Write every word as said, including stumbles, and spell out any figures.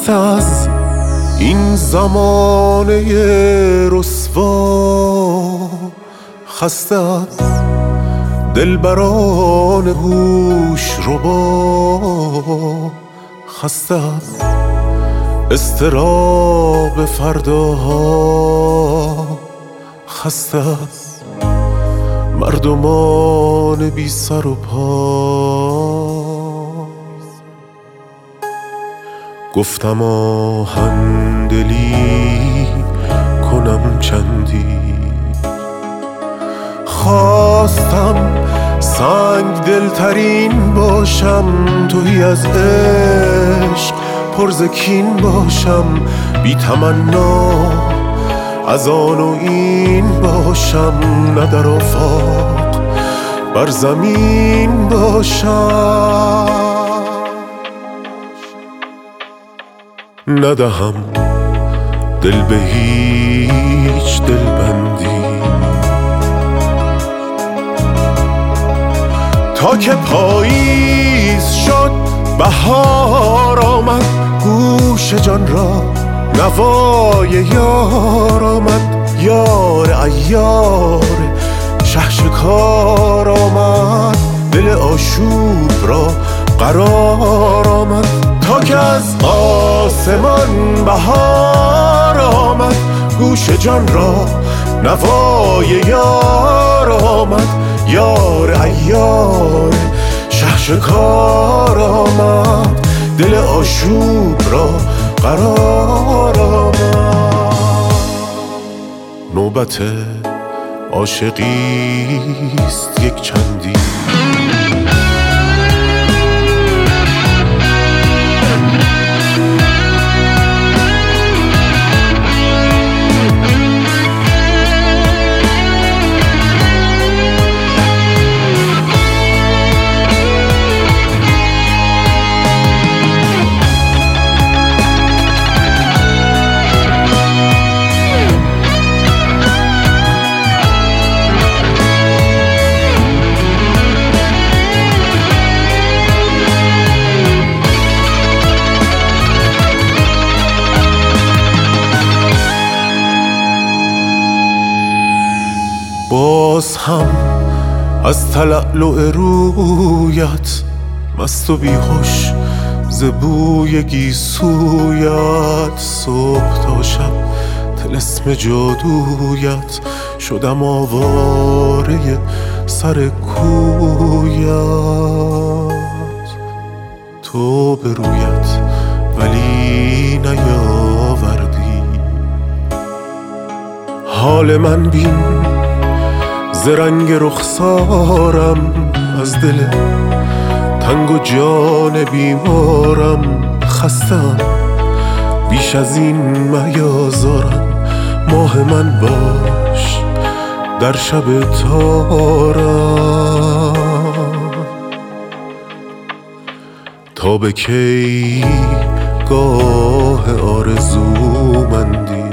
خسته از این زمانه رسوا، خسته از دلبران هوش ربا، خسته از اضطراب فرداها، خسته از مردمان بی سر و پا. گفتم آهن دلی کنم چندی، خواستم سنگ دلترین باشم، تویی از عشق پرزکین باشم، بی تمنا از آن و این باشم، نه در آفاق بر زمین باشم. ندهم دل به هیچ دلبندی، تا که پاییز شد بهار آمد، گوش جان را نوای یار آمد، یار عیار شهشکار آمد، دل آشوب را قرار آمد، تا که از آسمان بهار آمد، گوش جان را نوای یار آمد، یار عیار شهشکار آمد، دل آشوب را قرار آمد. نوبت عاشقیست یک چندی، باز هم از تلألؤ رویت مست و بیهوش ز بوی گیسویت، صبح تا شب طلسم جادویت، شدم آواره سر کویت. تو به رویت ولی نیاوردی، حال من بین ز رنگ رخسارم، از دل تنگ و جان بیمارم خستم، بیش از این میازارم، ماه من باش در شب تارم، تا به کی گاه آرزومندی.